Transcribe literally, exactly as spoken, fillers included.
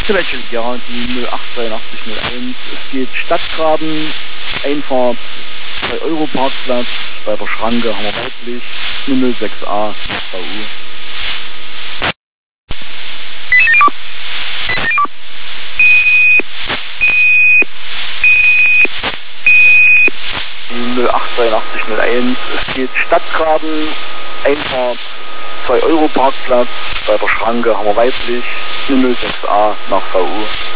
Vielleicht, ja, die null acht dreiundachtzig null eins. Es geht Stadtgraben, Einfahrt, zwei Euro Parkplatz, bei der Schranke haben wir weiblich, null sechs a V U. Die null acht dreiundachtzig null eins. Es geht Stadtgraben, Einfahrt, zwei Euro Parkplatz, bei der Schranke haben wir weiblich, null sechs a nach V U.